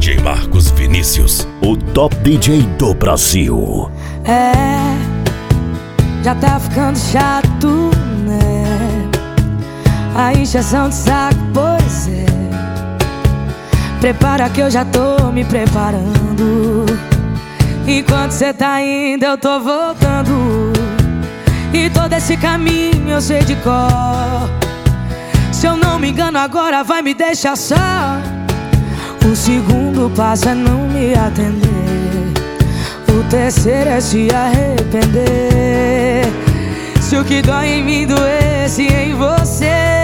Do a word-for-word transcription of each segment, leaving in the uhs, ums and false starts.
J Marcos Vinícius, o top D J do Brasil. É, já tá ficando chato, né? A encheção de saco, pois é. Prepara que eu já tô me preparando. Enquanto cê tá indo, eu tô voltando. E todo esse caminho eu sei de cor. Se eu não me engano agora vai me deixar só. O segundo passo é não me atender. O terceiro é se arrepender. Se o que dói em mim doesse em você,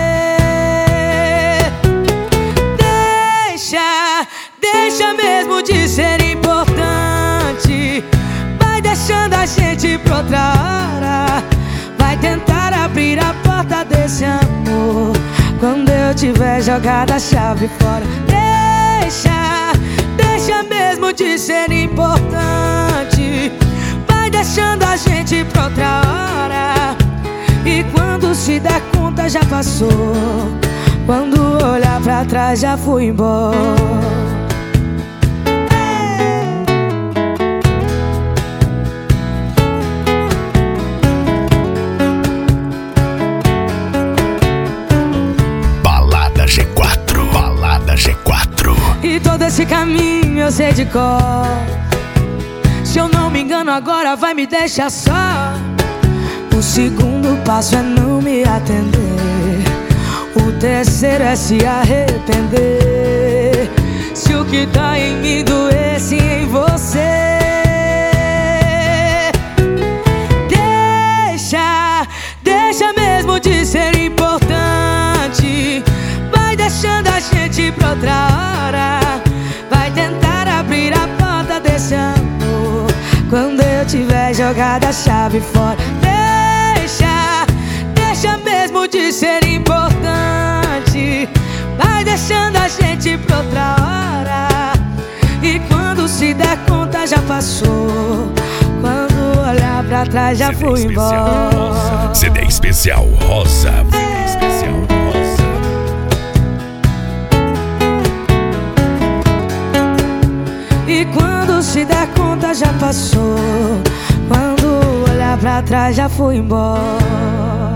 Deixa, deixa mesmo de ser importante. Vai deixando a gente pra outra hora. Vai tentar abrir a porta desse amor quando eu tiver jogado a chave fora. Deixa, deixa mesmo de ser importante. Vai deixando a gente pra outra hora. E quando se der conta já passou. Quando olhar pra trás já fui embora. Balada G quatro, Balada G quatro. E todo esse caminho eu sei de cor. Se eu não me engano agora vai me deixar só. O segundo passo é não me atender. O terceiro é se arrepender. Se o que tá em mim doesse em você, Deixa, deixa mesmo de ser importante. Vai deixando a gente pra outra hora. Vai tentar abrir a porta desse amor quando eu tiver jogado a chave fora. Deixa, deixa mesmo de ser importante. Vai deixando a gente pra outra hora. E quando se der conta já passou. Quando olhar pra trás já fui embora. C D especial rosa, C D especial rosa. E quando se der conta já passou. Quando olhar pra trás já fui embora.